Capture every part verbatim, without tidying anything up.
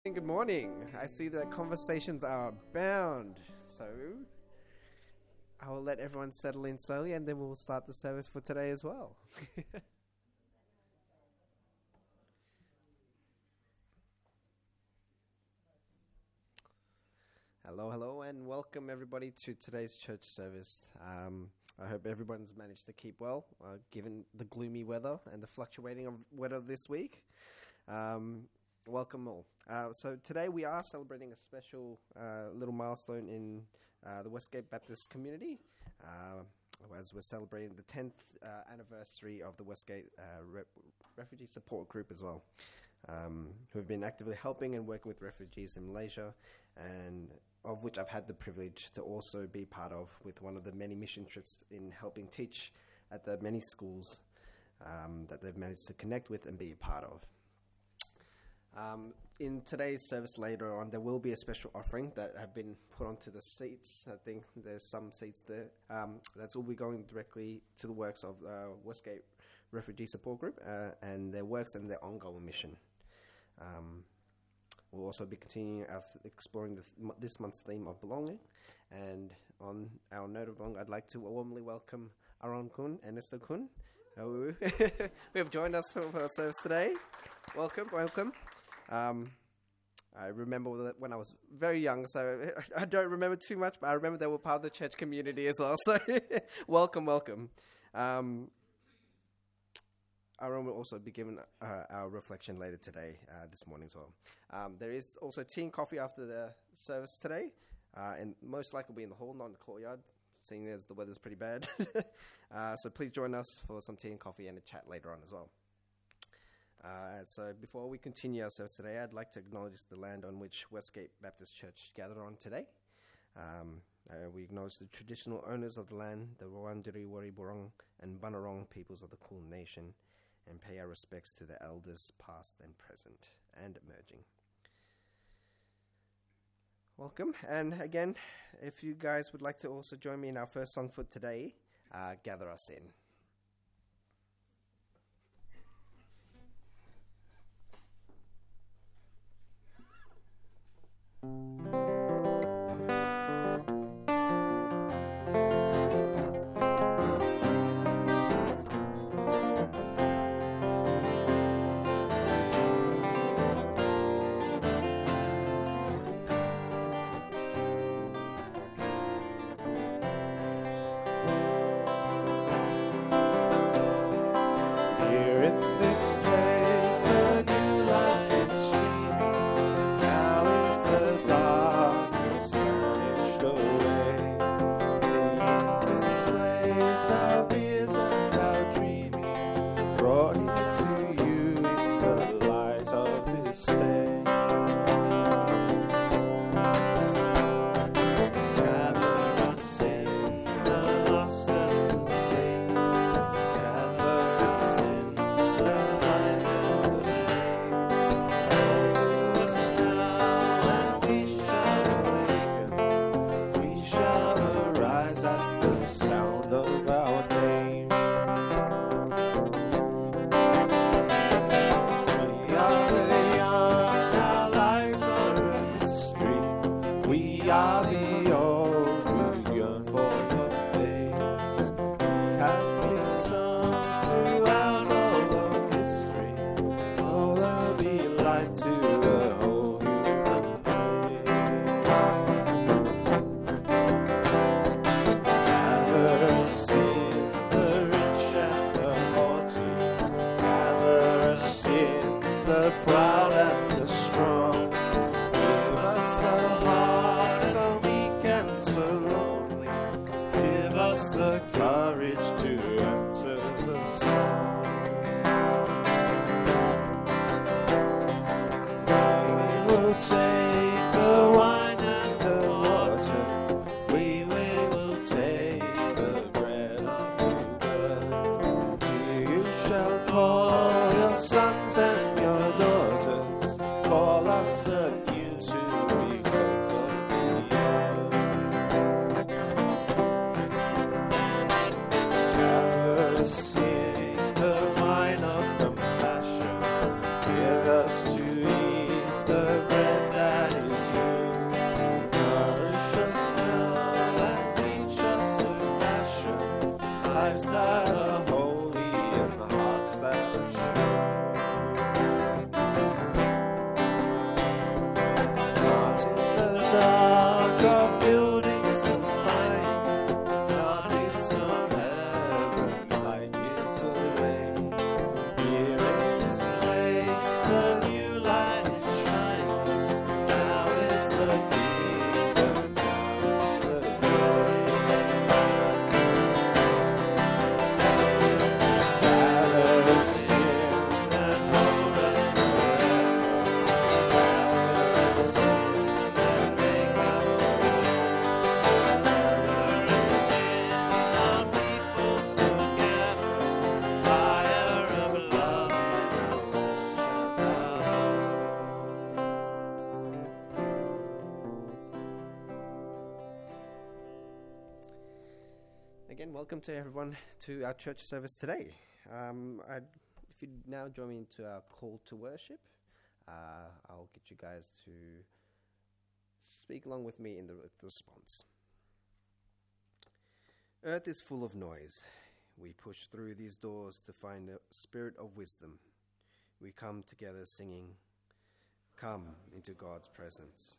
Good morning. I see that conversations are bound, so I will let everyone settle in slowly and then we'll start the service for today as well. Hello, hello, and welcome everybody to today's church service. Um, I hope everyone's managed to keep well, uh, given the gloomy weather and the fluctuating of weather this week. Um, welcome all. Uh, so today we are celebrating a special uh, little milestone in uh, the Westgate Baptist community, uh, as we're celebrating the tenth uh, anniversary of the Westgate uh, Re- Refugee Support Group as well, um, who have been actively helping and working with refugees in Malaysia, and of which I've had the privilege to also be part of with one of the many mission trips in helping teach at the many schools um, that they've managed to connect with and be a part of. Um, in today's service later on, there will be a special offering that have been put onto the seats. I think there's some seats there. Um, that's all be going directly to the works of uh, Westgate Refugee Support Group uh, and their works and their ongoing mission. Um, we'll also be continuing our th- exploring the th- this month's theme of belonging. And on our note of belonging, I'd like to warmly welcome Aaron Kun and Esther Kun, who have joined us for our service today. Welcome, welcome. Um, I remember that when I was very young, so I don't remember too much, but I remember they were part of the church community as well. So welcome, welcome. Um, Aaron will also be given uh, our reflection later today, uh, this morning as well. Um, there is also tea and coffee after the service today, uh, and most likely will be in the hall, not in the courtyard, seeing as the weather's pretty bad. uh, so please join us for some tea and coffee and a chat later on as well. Uh, so before we continue our service today, I'd like to acknowledge the land on which Westgate Baptist Church gathered on today. Um, uh, we acknowledge the traditional owners of the land, the Wurundjeri Woi Wurrung and Bunurong peoples of the Kulin Nation, and pay our respects to the elders past and present and emerging. Welcome. And again, if you guys would like to also join me in our first song for today, uh, Gather Us In. Give us to eat the bread Again, welcome to everyone to our church service today. Um, I'd, if you'd now join me into our call to worship, uh, I'll get you guys to speak along with me in the, the response. Earth is full of noise. We push through these doors to find a spirit of wisdom. We come together singing, "Come into God's presence."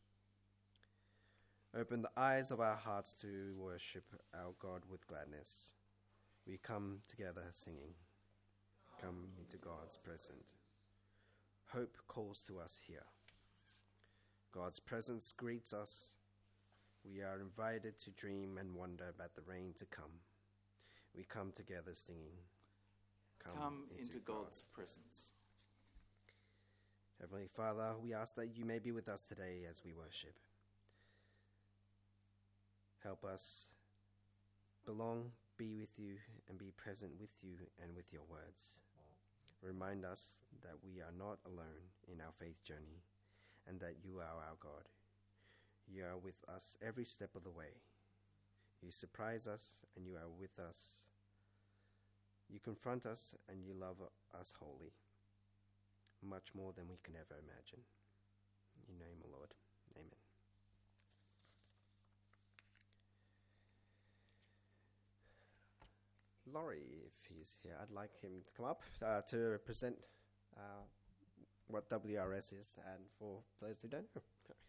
Open the eyes of our hearts to worship our God with gladness. We come together singing, "Come into God's presence." Hope calls to us here. God's presence greets us. We are invited to dream and wonder about the rain to come. We come together singing, "Come, come into, into God. God's presence. Heavenly Father, we ask that you may be with us today as we worship. Help us belong, be with you, and be present with you and with your words. Remind us that we are not alone in our faith journey and that you are our God. You are with us every step of the way. You surprise us and you are with us. You confront us and you love us wholly, much more than we can ever imagine. In your name, O Lord. Amen. Laurie, if he's here, I'd like him to come up uh, to present uh, what W R S is, and for those who don't know.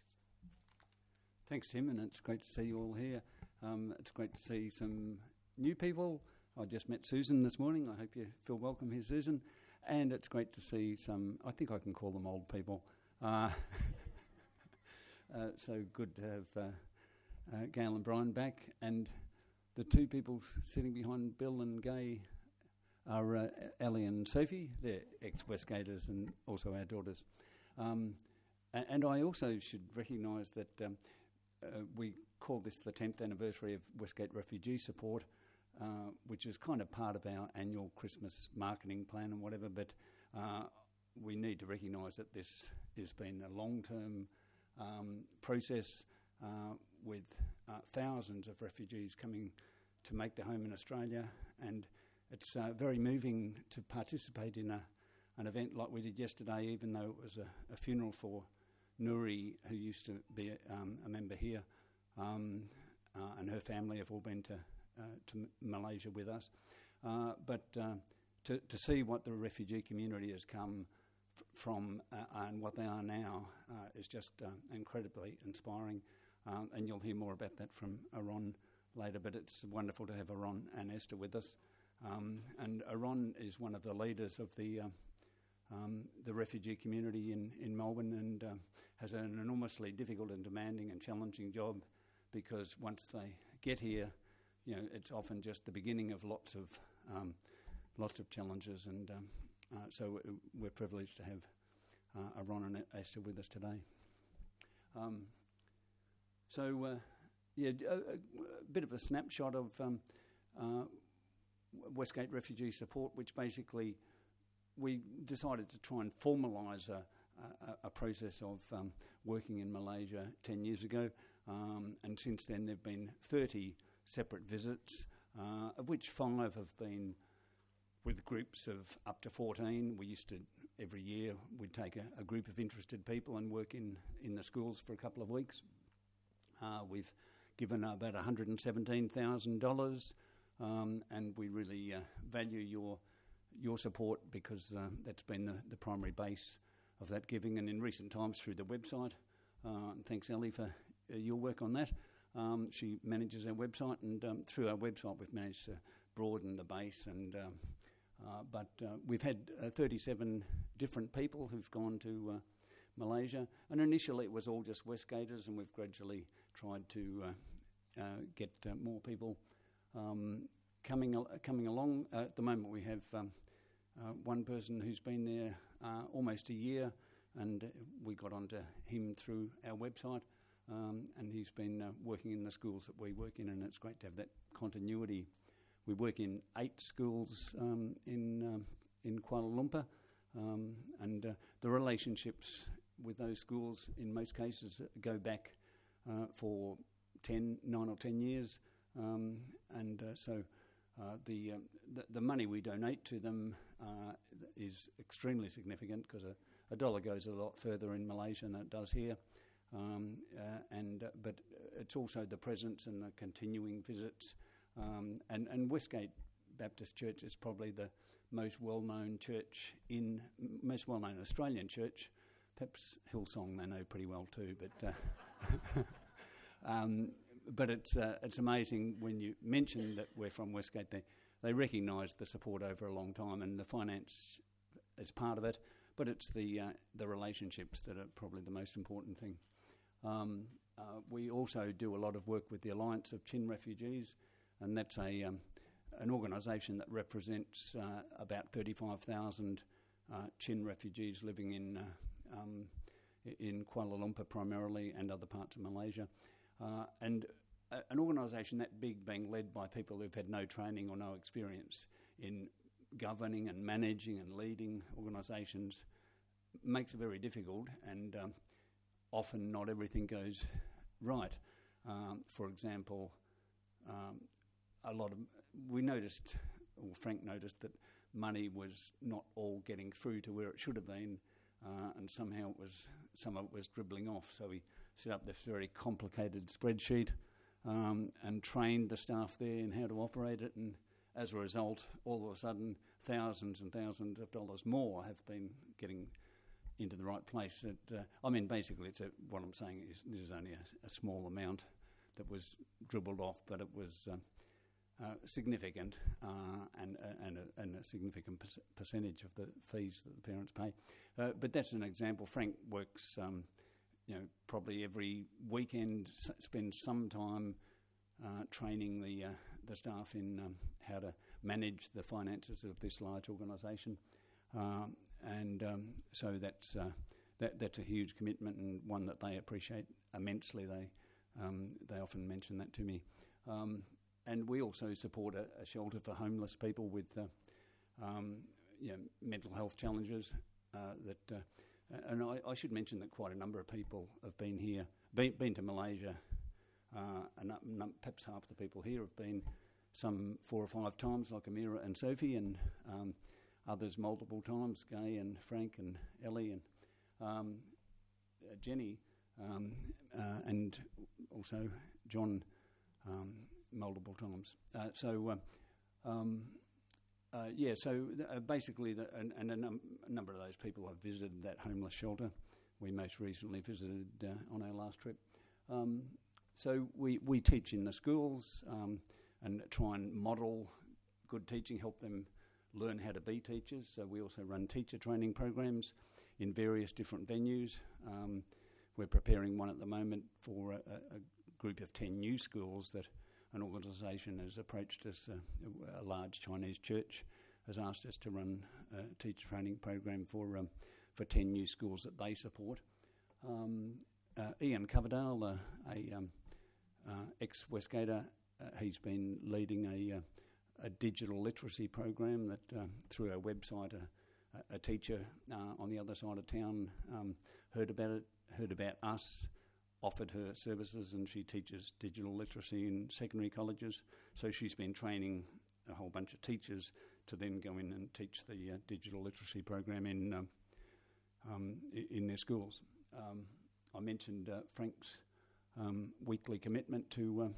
Thanks, Tim, and it's great to see you all here. Um, it's great to see some new people. I just met Susan this morning. I hope you feel welcome here, Susan. And it's great to see some, I think I can call them old people. Uh, uh, so good to have uh, uh, Gail and Brian back. And the two people sitting behind Bill and Gay are uh, Ellie and Sophie. They're ex-Westgaters and also our daughters. Um, a- and I also should recognise that um, uh, we call this the tenth anniversary of Westgate Refugee Support, uh, which is kind of part of our annual Christmas marketing plan and whatever, but uh, we need to recognise that this has been a long-term um, process uh, with uh, thousands of refugees coming to make their home in Australia, and it's uh, very moving to participate in a, an event like we did yesterday, even though it was a, a funeral for Nuri, who used to be a, um, a member here, um, uh, and her family have all been to, uh, to M- Malaysia with us. Uh, but uh, to, to see what the refugee community has come f- from uh, and what they are now uh, is just uh, incredibly inspiring. Um, and you'll hear more about that from Aaron later, but it's wonderful to have Aaron and Esther with us. Um, and Aaron is one of the leaders of the uh, um, the refugee community in, in Melbourne, and uh, has an enormously difficult and demanding and challenging job, because once they get here, you know, it's often just the beginning of lots of um, lots of challenges, and um, uh, so we're privileged to have uh, Aaron and Esther with us today. Um, so, uh, yeah, a, a bit of a snapshot of um, uh, Westgate Refugee Support, which basically we decided to try and formalise a, a, a process of um, working in Malaysia ten years ago, um, and since then there have been thirty separate visits, uh, of which five have been with groups of up to fourteen. We used to, every year, we'd take a, a group of interested people and work in, in the schools for a couple of weeks. Uh, we've given about one hundred seventeen thousand dollars, um, and we really uh, value your your support, because uh, that's been the, the primary base of that giving, and in recent times through the website. Uh, and thanks, Ellie, for uh, your work on that. Um, she manages our website, and um, through our website we've managed to broaden the base. And um, uh, but uh, we've had uh, thirty-seven different people who've gone to uh, Malaysia. And initially it was all just Westgaters, and we've gradually tried to uh, uh, get uh, more people um, coming al- coming along. Uh, at the moment we have um, uh, one person who's been there uh, almost a year, and we got onto him through our website, um, and he's been uh, working in the schools that we work in, and it's great to have that continuity. We work in eight schools um, in um, in Kuala Lumpur, um, and uh, the relationships with those schools in most cases go back uh, for ten, nine or ten years, um, and uh, so uh, the, um, the the money we donate to them uh, is extremely significant, because a, a dollar goes a lot further in Malaysia than it does here, um, uh, and uh, but it's also the presence and the continuing visits. Um, and, and Westgate Baptist Church is probably the most well-known church in, most well-known Australian church. Perhaps Hillsong they know pretty well too, but uh, um, but it's uh, it's amazing when you mention that we're from Westgate. They they recognise the support over a long time, and the finance is part of it, but it's the uh, the relationships that are probably the most important thing. Um, uh, we also do a lot of work with the Alliance of Chin Refugees, and that's a um, an organisation that represents uh, about thirty-five thousand uh, Chin refugees living in uh, um, in Kuala Lumpur primarily, and other parts of Malaysia. Uh, and a, an organisation that big, being led by people who've had no training or no experience in governing and managing and leading organisations, makes it very difficult, and um, often not everything goes right. Um, for example, um, a lot of we noticed, or Frank noticed, that money was not all getting through to where it should have been, uh, and somehow it was some of it was dribbling off. So we set up this very complicated spreadsheet um, and trained the staff there in how to operate it, and as a result, all of a sudden, thousands and thousands of dollars more have been getting into the right place. It, uh, I mean, basically, it's a, what I'm saying is this is only a, a small amount that was dribbled off, but it was um, uh, significant uh, and, uh, and, a, and a significant per- percentage of the fees that the parents pay. Uh, but that's an example. Frank works, um, you know, probably every weekend, s- spends some time uh, training the uh, the staff in um, how to manage the finances of this large organisation, um, and um, so that's uh, that that's a huge commitment, and one that they appreciate immensely. They um, they often mention that to me, um, and we also support a, a shelter for homeless people with uh, um, you know, mental health challenges. Uh, that uh, and I, I should mention that quite a number of people have been here, been, been to Malaysia. Uh, and um, perhaps half the people here have been some four or five times, like Amira and Sophie, and um, others multiple times, Gay and Frank and Ellie and um, uh, Jenny, um, uh, and also John um, multiple times. Uh, so, uh, um, uh, yeah, so uh, basically, the, and, and a, num- a number of those people have visited that homeless shelter. We most recently visited uh, on our last trip. Um, So we, we teach in the schools um, and try and model good teaching, help them learn how to be teachers. So we also run teacher training programs in various different venues. Um, we're preparing one at the moment for a, a group of ten new schools that an organisation has approached us, uh, a large Chinese church has asked us to run a teacher training program for um, for ten new schools that they support. Um, uh, Ian Coverdale, uh, a um, Uh, ex-Westgater, uh, he's been leading a, uh, a digital literacy program that uh, through our website, a, a teacher uh, on the other side of town um, heard about it, heard about us, offered her services, and she teaches digital literacy in secondary colleges. So she's been training a whole bunch of teachers to then go in and teach the uh, digital literacy program in um, um, in their schools. Um, I mentioned uh, Frank's Um, weekly commitment to uh,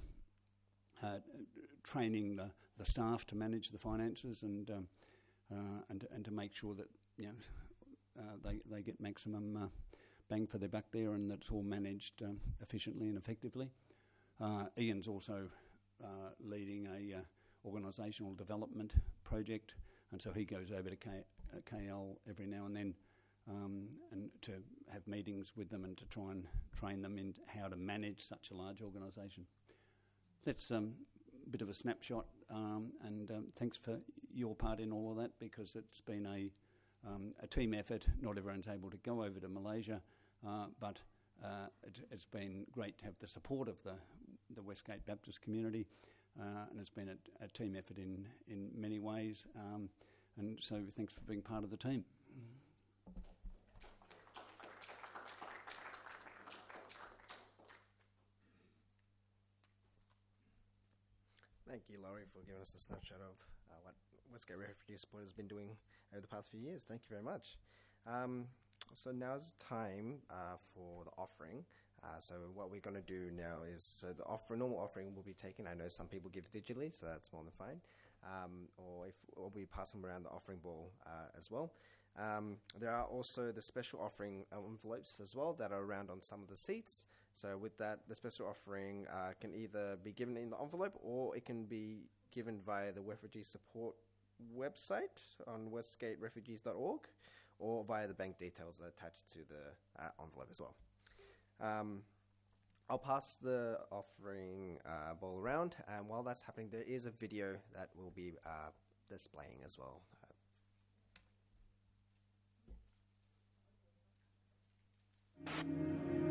uh, training the, the staff to manage the finances and um, uh, and and to make sure that you know uh, they they get maximum uh, bang for their buck there, and that it's all managed um, efficiently and effectively. Uh, Ian's also uh, leading a uh, organisational development project, and so he goes over to K- uh, K L every now and then um, and to have meetings with them and to try and train them in how to manage such a large organisation. That's um, a bit of a snapshot, um, and um, thanks for your part in all of that, because it's been a, um, a team effort. Not everyone's able to go over to Malaysia, uh, but uh, it, it's been great to have the support of the, the Westgate Baptist community, uh, and it's been a, a team effort in, in many ways, um, and so thanks for being part of the team. Thank you, Laurie, for giving us a snapshot of uh, what Westgate Refugee Support has been doing over the past few years. Thank you very much. Um, so now's time uh, for the offering. Uh, so what we're going to do now is, so the offer, normal offering will be taken. I know some people give digitally, so that's more than fine. Um, or if or we pass them around the offering ball uh, as well. Um, there are also the special offering envelopes as well that are around on some of the seats. So with that, the special offering uh, can either be given in the envelope, or it can be given via the Refugee Support website on westgate refugees dot org, or via the bank details attached to the uh, envelope as well. Um, I'll pass the offering uh, ball around, and while that's happening, there is a video that will be uh, displaying as well. Uh,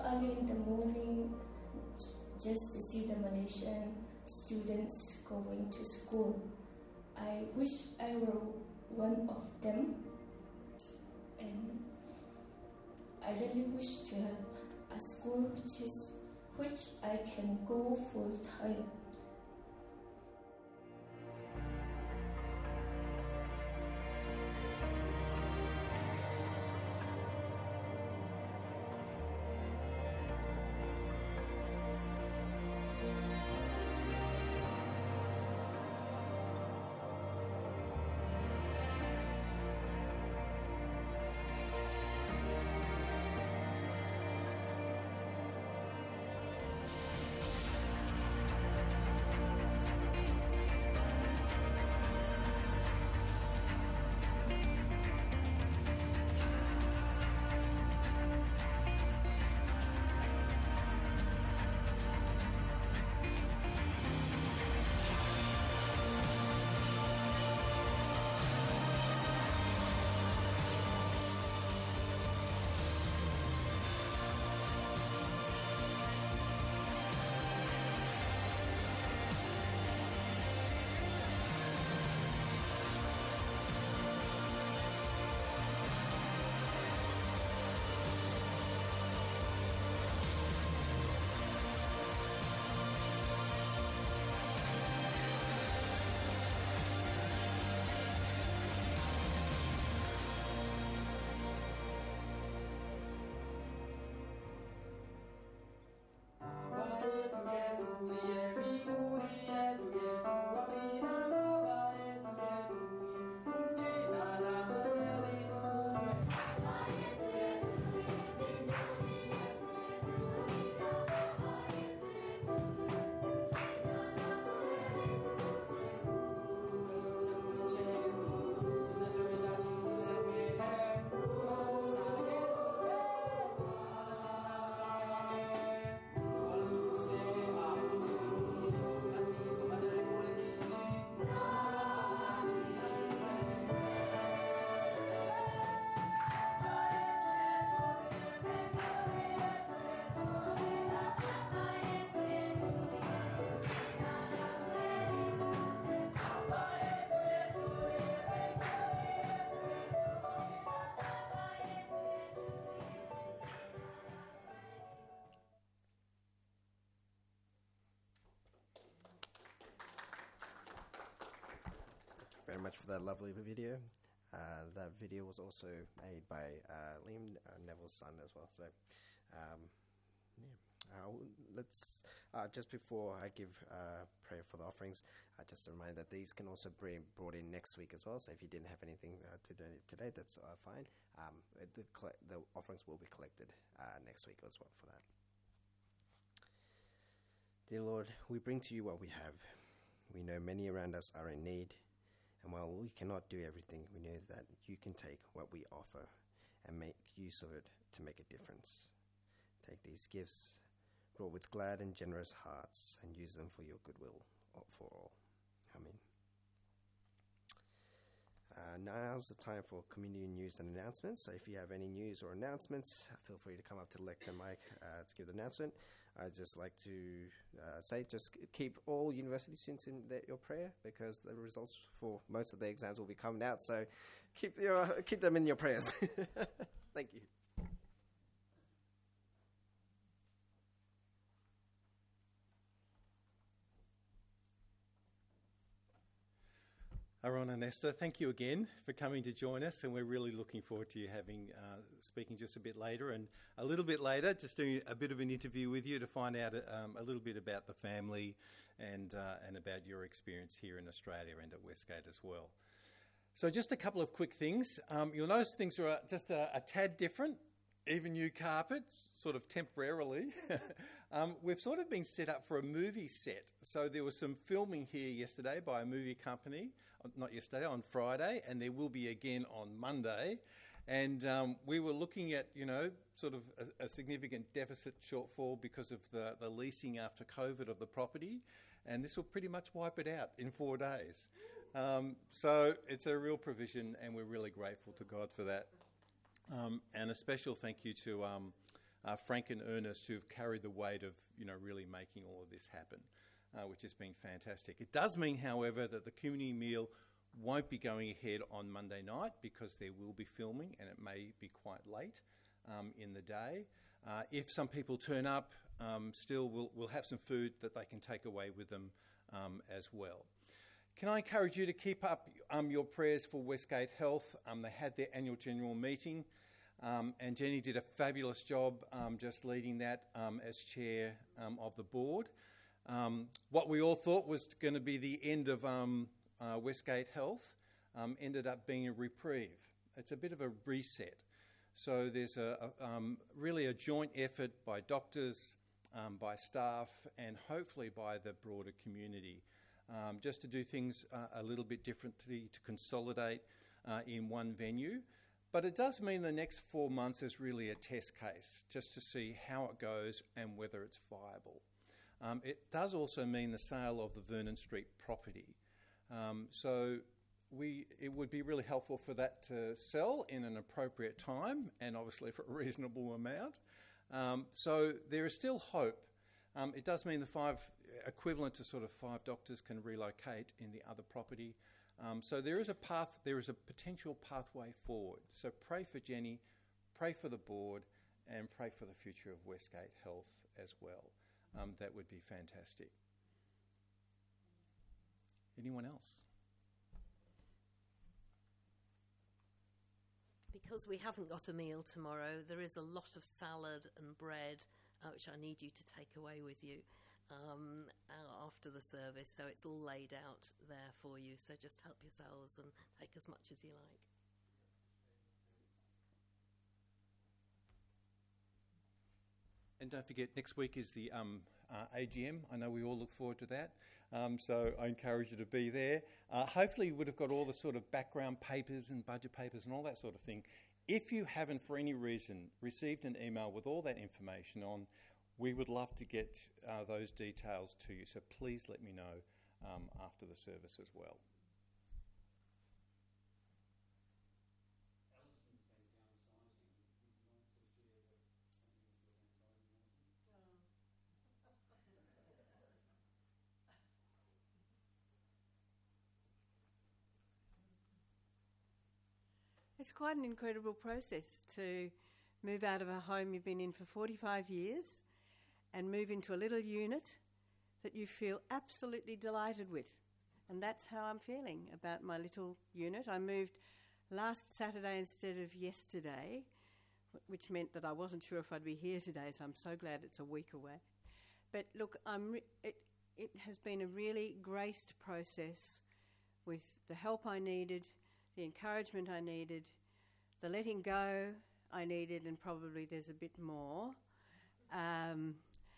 early in the morning just to see the Malaysian students going to school. I wish I were one of them, and I really wish to have a school which is which I can go full time. Very much for that lovely video. Uh, that video was also made by uh, Liam uh, Neville's son as well. So, um, yeah. Uh, let's uh, just before I give uh, prayer for the offerings, uh, just a reminder that these can also be brought in next week as well. So if you didn't have anything uh, to donate today, that's uh, fine. Um, the, coll- the offerings will be collected uh, next week as well for that. Dear Lord, we bring to you what we have. We know many around us are in need. And while we cannot do everything, we know that you can take what we offer and make use of it to make a difference. Take these gifts, brought with glad and generous hearts, and use them for your goodwill for all. Amen. Uh, now's the time for communion news and announcements. So if you have any news or announcements, feel free to come up to the lectern mic uh, to give the announcement. I'd just like to uh, say, just keep all university students in the, your prayer, because the results for most of the exams will be coming out. So keep your keep them in your prayers. Thank you. Aaron and Esther, thank you again for coming to join us, and we're really looking forward to you having uh, speaking just a bit later, and a little bit later just doing a bit of an interview with you to find out um, a little bit about the family and uh, and about your experience here in Australia and at Westgate as well. So just a couple of quick things. Um, you'll notice things are just a, a tad different. Even new carpets, sort of temporarily. um, we've sort of been set up for a movie set. So there was some filming here yesterday by a movie company, not yesterday, on Friday, and there will be again on Monday. And um, we were looking at, you know, sort of a, a significant deficit shortfall because of the, the leasing after COVID of the property. And this will pretty much wipe it out in four days. Um, so it's a real provision, and we're really grateful to God for that. Um, and a special thank you to um, uh, Frank and Ernest, who have carried the weight of, you know, really making all of this happen, uh, which has been fantastic. It does mean, however, that the community meal won't be going ahead on Monday night because there will be filming and it may be quite late um, in the day. Uh, if some people turn up, um, still we'll, we'll have some food that they can take away with them um, as well. Can I encourage you to keep up um, your prayers for Westgate Health? Um, they had their annual general meeting um, and Jenny did a fabulous job um, just leading that um, as chair um, of the board. Um, what we all thought was going to be the end of um, uh, Westgate Health um, ended up being a reprieve. It's a bit of a reset. So there's a, a um, really a joint effort by doctors, um, by staff, and hopefully by the broader community, um, just to do things uh, a little bit differently, to consolidate uh, in one venue. But it does mean the next four months is really a test case, just to see how it goes and whether it's viable. Um, it does also mean the sale of the Vernon Street property. Um, so we it would be really helpful for that to sell in an appropriate time and obviously for a reasonable amount. Um, so there is still hope. Um, it does mean the five, equivalent to sort of five doctors can relocate in the other property. Um, so there is a path, there is a potential pathway forward. So pray for Jenny, pray for the board, and pray for the future of Westgate Health as well. Um, that would be fantastic. Anyone else? Because we haven't got a meal tomorrow, there is a lot of salad and bread, uh, which I need you to take away with you um, after the service. So it's all laid out there for you. So just help yourselves and take as much as you like. And don't forget, next week is the um, uh, A G M. I know we all look forward to that. Um, so I encourage you to be there. Uh, hopefully you would have got all the sort of background papers and budget papers and all that sort of thing. If you haven't, for any reason, received an email with all that information on, we would love to get uh, those details to you. So please let me know um, after the service as well. It's quite an incredible process to move out of a home you've been in for forty-five years and move into a little unit that you feel absolutely delighted with. And that's how I'm feeling about my little unit. I moved last Saturday instead of yesterday, which meant that I wasn't sure if I'd be here today, so I'm so glad it's a week away. But look, I'm re- it, it has been a really graced process with the help I needed, the encouragement I needed, the letting go I needed, and probably there's a bit more. Um,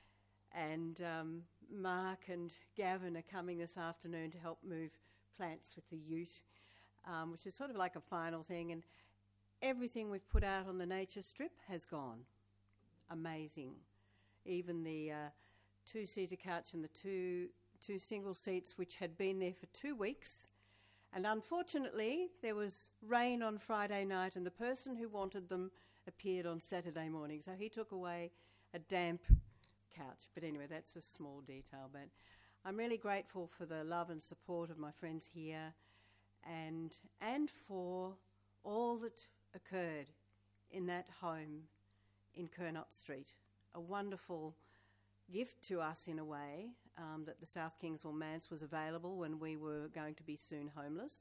and um, Mark and Gavin are coming this afternoon to help move plants with the ute, um, which is sort of like a final thing. And everything we've put out on the nature strip has gone. Amazing. Even the uh, two-seater couch and the two, two single seats, which had been there for two weeks, and unfortunately, there was rain on Friday night and the person who wanted them appeared on Saturday morning. So he took away a damp couch. But anyway, that's a small detail. But I'm really grateful for the love and support of my friends here and, and for all that occurred in that home in Kernott Street. A wonderful gift to us in a way, um, that the South Kingswell Manse was available when we were going to be soon homeless.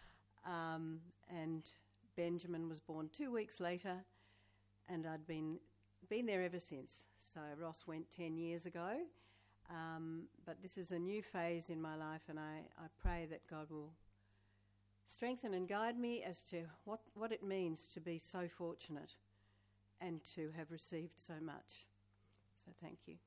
Um, and Benjamin was born two weeks later, and I'd been been there ever since. So Ross went ten years ago, um, but this is a new phase in my life, and I, I pray that God will strengthen and guide me as to what, what it means to be so fortunate and to have received so much. So thank you.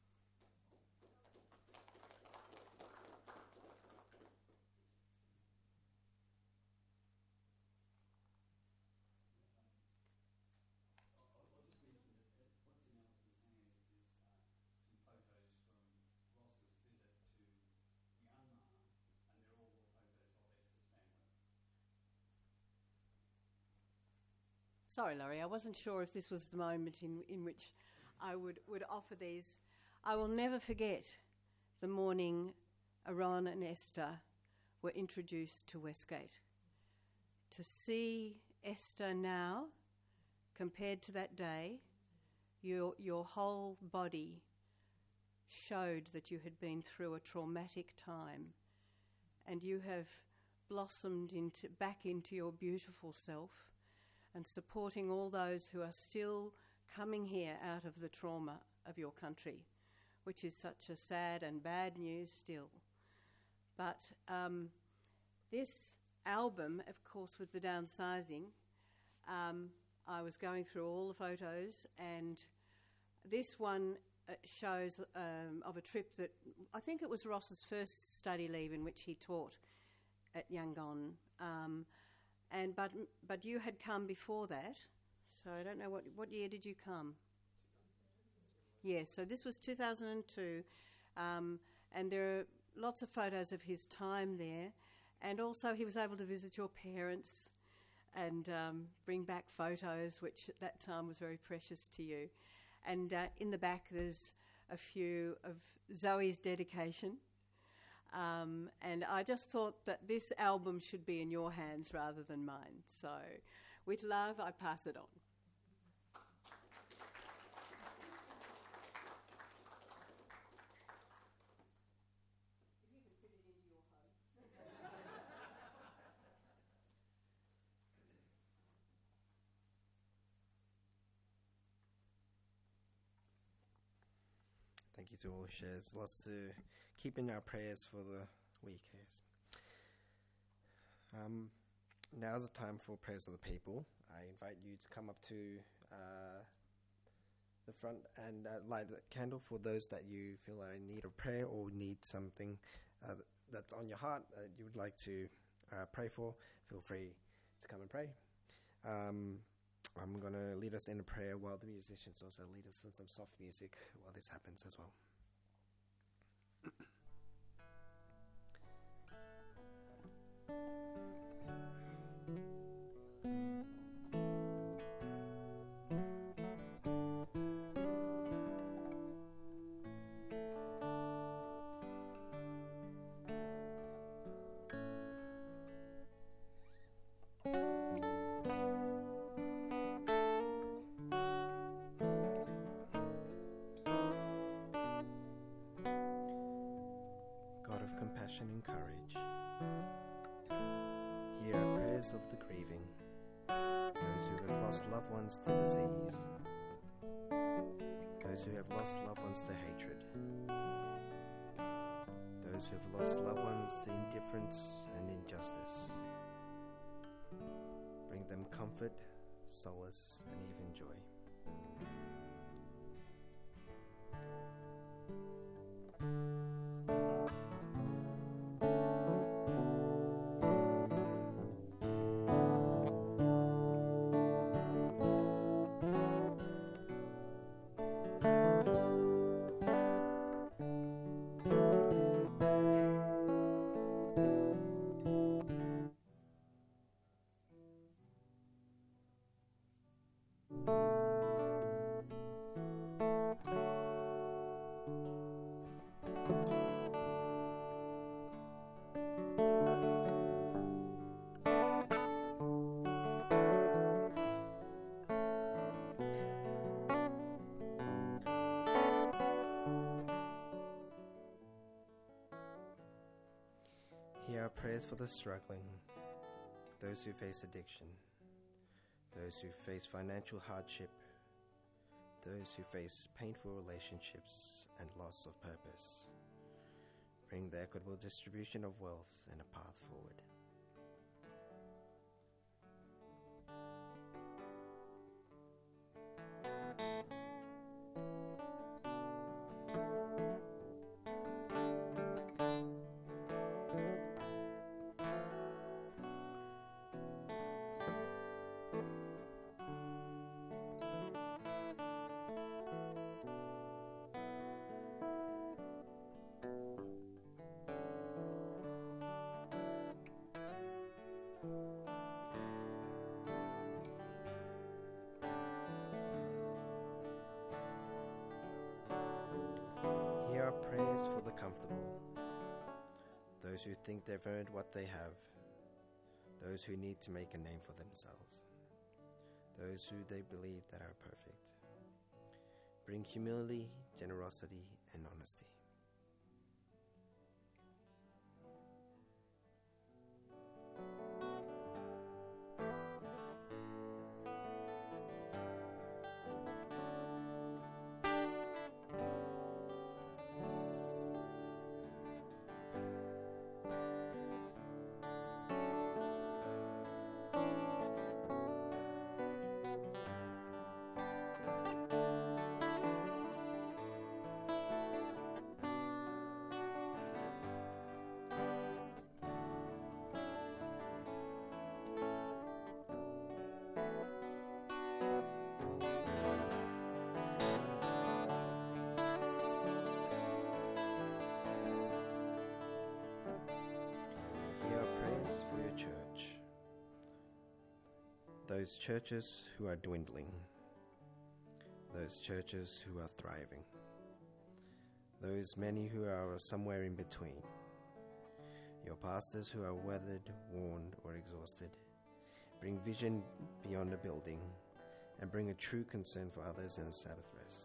Sorry, Laurie, I wasn't sure if this was the moment in, in which I would, would offer these. I will never forget the morning Aaron and Esther were introduced to Westgate. To see Esther now, compared to that day, your, your whole body showed that you had been through a traumatic time, and you have blossomed into, back into your beautiful self and supporting all those who are still coming here out of the trauma of your country, which is such a sad and bad news still. But um, this album, of course, with the downsizing, um, I was going through all the photos, and this one uh, shows um, of a trip that I think it was Ross's first study leave in which he taught at Yangon. Um, and but but you had come before that, so I don't know what what year did you come? Yes, yeah, so this was two thousand two, um, and there are lots of photos of his time there, and also he was able to visit your parents and um, bring back photos, which at that time was very precious to you. And uh, in the back there's a few of Zoe's dedication. Um, and I just thought that this album should be in your hands rather than mine. So with love, I pass it on. Thank you to all the shares. Lots to keep in our prayers for the week. Yes. Um, now's the time for prayers of the people. I invite you to come up to uh, the front and uh, light a candle for those that you feel are in need of prayer or need something uh, that's on your heart that you would like to uh, pray for. Feel free to come and pray. Um, I'm going to lead us in a prayer while the musicians also lead us in some soft music while this happens as well. And courage. Hear our prayers of the grieving, those who have lost loved ones to disease, those who have lost loved ones to hatred, those who have lost loved ones to indifference and injustice. Bring them comfort, solace, and even joy. Hear our prayers for the struggling, those who face addiction, those who face financial hardship, those who face painful relationships and loss of purpose. Bring the equitable distribution of wealth and a path forward. those who think they've earned what they have, those who need to make a name for themselves, those who they believe that are perfect. Bring humility, generosity, and honesty. Those churches who are dwindling, those churches who are thriving, those many who are somewhere in between, your pastors who are weathered, worn, or exhausted. Bring vision beyond a building and bring a true concern for others in the Sabbath rest.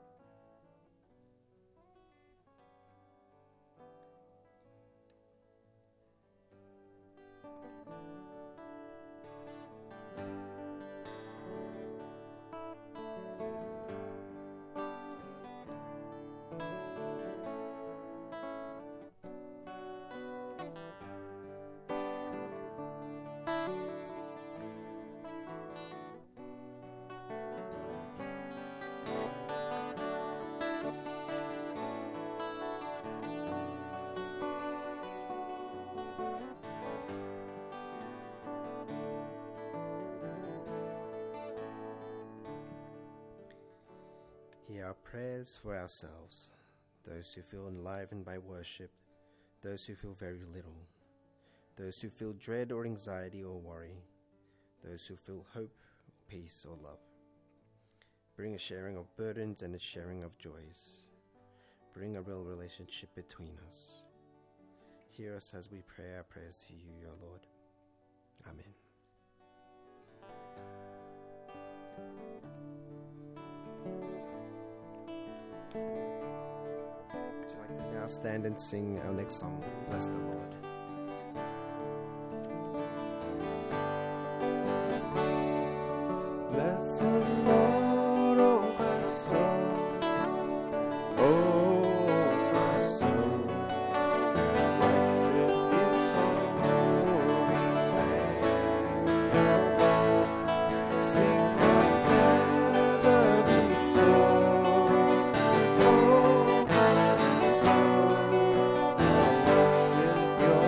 Hear our prayers for ourselves, those who feel enlivened by worship, those who feel very little, those who feel dread or anxiety or worry, those who feel hope, peace or love. Bring a sharing of burdens and a sharing of joys. Bring a real relationship between us. Hear us as we pray our prayers to you, your Lord. Amen. Would you like to now stand and sing our next song, Bless the Lord? Bless the Lord, oh my soul, oh my soul, worship His holy name. Sing like never before, oh my soul, worship Your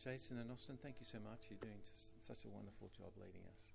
Jason and Austin, thank you so much. You're doing s- such a wonderful job leading us.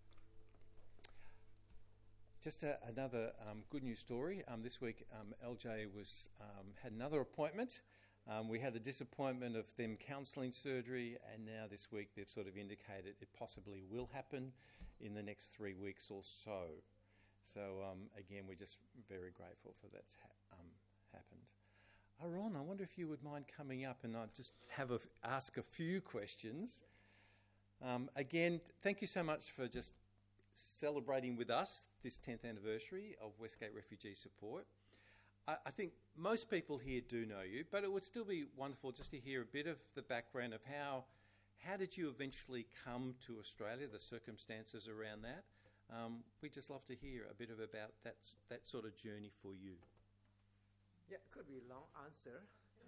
Just a, another um, good news story. Um, this week, um, L J was um, had another appointment. Um, we had the disappointment of them counselling surgery, and now this week they've sort of indicated it possibly will happen in the next three weeks or so. So um, again, we're just very grateful for that's ha- um, happened. Aaron, I wonder if you would mind coming up and I'd just have a, ask a few questions. Um, again, thank you so much for just celebrating with us this tenth anniversary of Westgate Refugee Support. I, I think most people here do know you, but it would still be wonderful just to hear a bit of the background of how how did you eventually come to Australia, the circumstances around that. Um, we'd just love to hear a bit of about that that sort of journey for you. Yeah, it could be a long answer.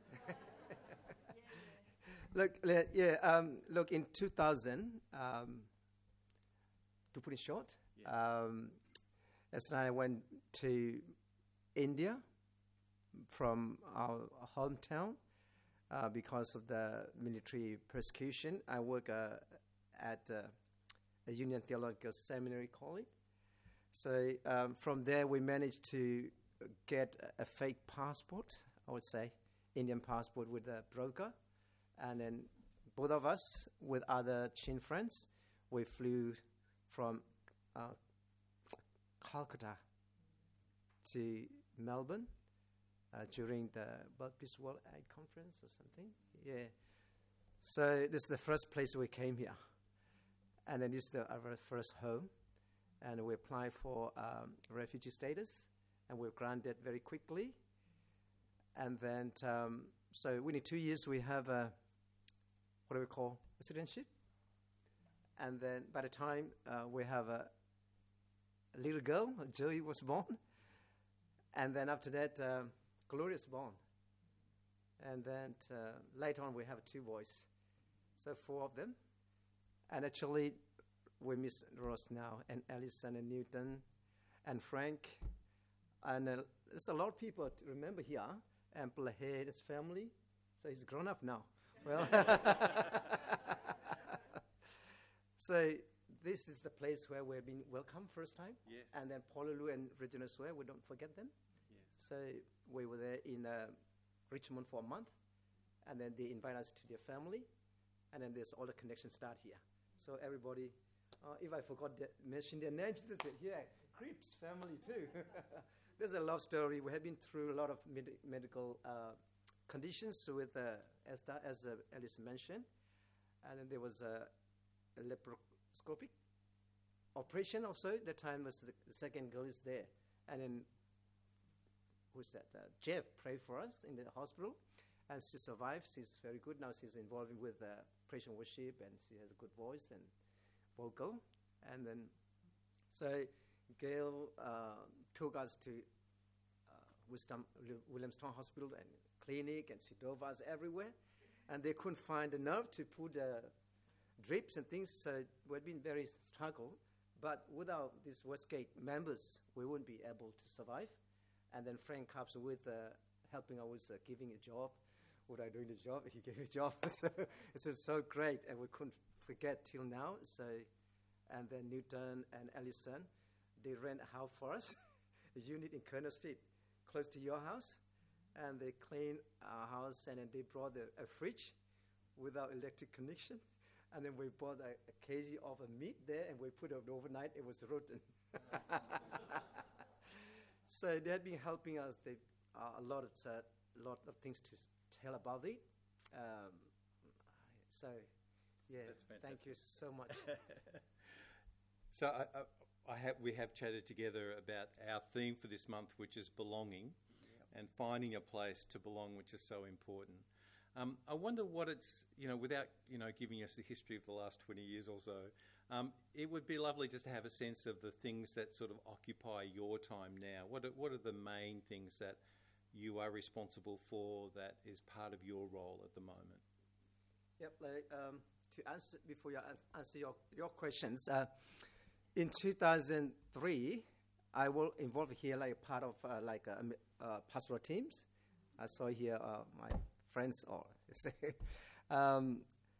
Look, le- yeah, um, look, in two thousand, um, to put it short, Yeah. um, that's when I went to India from our hometown uh, because of the military persecution. I work uh, at uh, a Union Theological Seminary College. So um, from there, we managed to get a, a fake passport, I would say, Indian passport with a broker. And then both of us, with other Chin friends, we flew from uh, Calcutta to Melbourne uh, during the World Peace World Aid Conference or something. Yeah. So this is the first place we came here. And then this is the, our first home. And we applied for um, refugee status, and we were granted very quickly. And then, um, so within two years, we have a, what do we call, citizenship. And then by the time uh, we have a, a little girl, Joey was born. And then after that, um, Gloria was born. And then uh, later on, we have two boys. So four of them. And actually, we miss Ross now, and Alison and Newton and Frank. And uh, there's a lot of people to remember here. And Blahead, his family. So he's grown up now. Well, so this is the place where we've been welcomed first time. Yes. And then Pololu and Regina Square, we don't forget them. Yes. So we were there in uh, Richmond for a month. And then they invite us to their family. And then there's all the connections start here. So everybody, uh, if I forgot to mention their names, yeah, Cripps family too. There's a love story. We have been through a lot of med- medical uh, conditions with uh, as, that, as uh, Alice mentioned. And then there was a, a laparoscopic operation also. That time was the, the second girl is there. And then, who's that? Uh, Jeff prayed for us in the hospital. And she survived. She's very good. Now she's involved with uh, praise and worship, and she has a good voice and vocal. And then, so Gail uh, took us to uh, Wisdom, Williamstown Hospital and clinic, and she drove us everywhere. And they couldn't find the nerve to put uh, drips and things, so we've been very struggle. But without these Westgate members, we wouldn't be able to survive. And then Frank comes with uh, helping us with uh, giving a job. Would I doing this job? He gave a job. So it's just so great, and we couldn't forget till now. So, and then Newton and Ellison, they rent a house for us, a unit in Colonel Street, close to your house, and they clean our house, and then they brought a, a fridge without electric connection, and then we bought a, a kg of a meat there, and we put it overnight. It was rotten. So they had been helping us. They uh, a lot of uh, lot of things to tell about it. Um, so, yeah, That's thank you so much. So I, I, I have, we have chatted together about our theme for this month, which is belonging, yep. and finding a place to belong, which is so important. Um, I wonder what it's, you know, without, you know, giving us the history of the last twenty years or so, um, it would be lovely just to have a sense of the things that sort of occupy your time now. What are, what are the main things that you are responsible for that is part of your role at the moment? Yep. Like, um, to answer before you answer your your questions, uh, in two thousand three, I was involved here like part of uh, like uh, uh, pastoral teams. I saw here uh, my friends all. um,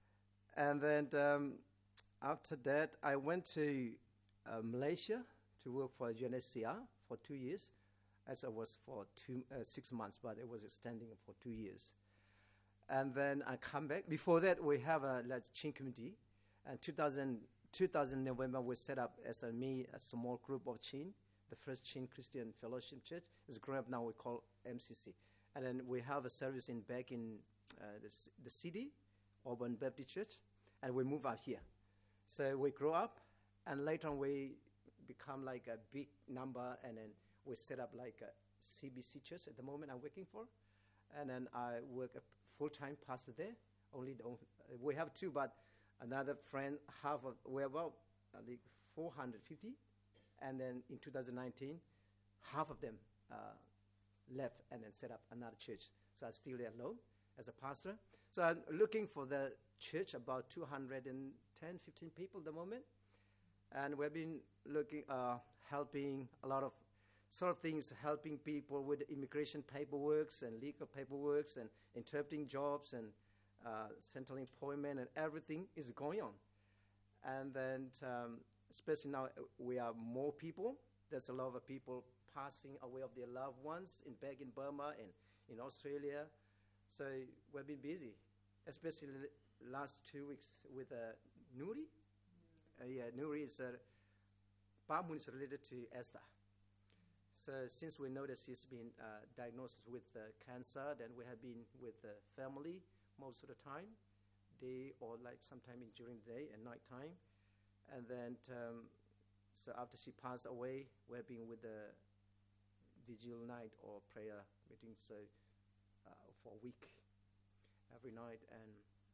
And then um, after that, I went to uh, Malaysia to work for U N H C R for two years. As I was for two, uh, six months, but it was extending for two years. And then I come back. Before that, we have a like, Chin community. And two thousand, two thousand November, we set up as a me, a small group of Chin, the first Chin Christian Fellowship Church. It's grown up now, we call M C C. And then we have a service in back in uh, the, c- the city, Auburn Baptist Church, and we move out here. So we grow up, and later on we become like a big number, and then we set up like a C B C church at the moment I'm working for. And then I work a full-time pastor there. Only the, uh, we have two, but another friend, half of, we're about I think four hundred fifty. And then in two thousand nineteen, half of them uh, left and then set up another church. So I'm still there alone as a pastor. So I'm looking for the church, about two hundred ten, fifteen people at the moment. And we've been looking, uh, helping a lot of sort of things, helping people with immigration paperwork and legal paperwork and interpreting jobs and uh, settling employment, and everything is going on. And then, um, especially now, uh, we are more people. There's a lot of people passing away of their loved ones in back in Burma and in Australia. So we've been busy, especially the last two weeks with uh, Nuri. Uh, yeah, Nuri is uh, Bamun is related to Esther. So since we know that she's been uh, diagnosed with uh, cancer, then we have been with the family most of the time, day or like sometime in during the day and night time. And then, um, so after she passed away, we have been with the vigil night or prayer meeting, so uh, for a week, every night. And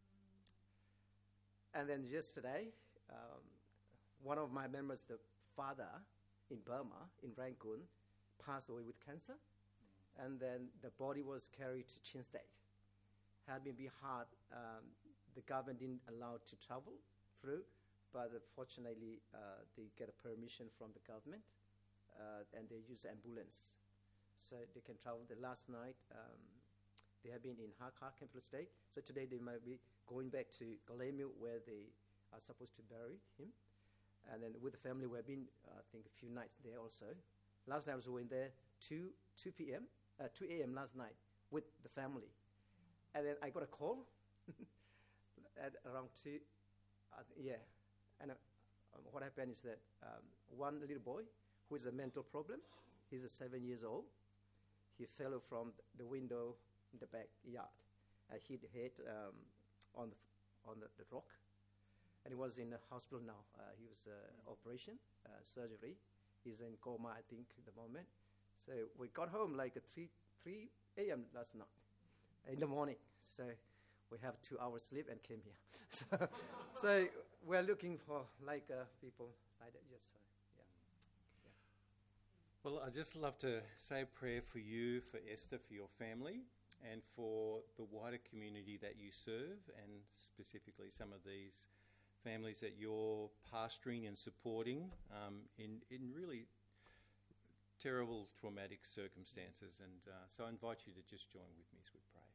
and then yesterday, um, one of my members, the father in Burma, in Rangoon, passed away with cancer, and then the body was carried to Chin State. Had been be hard. Um, the government didn't allow to travel through, but uh, fortunately uh, they get a permission from the government, uh, and they use ambulance, so they can travel. The last night um, they have been in Hakka, Capital State, so today they might be going back to Galemu where they are supposed to bury him, and then with the family we have been uh, I think a few nights there also. Last night I was in there two two p.m. Uh, two a.m. last night with the family, and then I got a call at around two. Uh, yeah, and uh, um, what happened is that um, one little boy who has a mental problem. He's a seven years old. He fell from the window in the backyard. Uh, hit the head um, on the on the, the rock, and he was in the hospital now. Uh, he was uh, operation uh, surgery. He's in coma, I think, at the moment. So we got home like at three a.m. last night, in the morning. So we have two hours sleep and came here. so, so we're looking for like uh, people like that. Yes, sir. Yeah. yeah. Well, I'd just love to say a prayer for you, for Esther, for your family, and for the wider community that you serve, and specifically some of these families that you're pastoring and supporting um, in, in really terrible, traumatic circumstances. And uh, so I invite you to just join with me as we pray.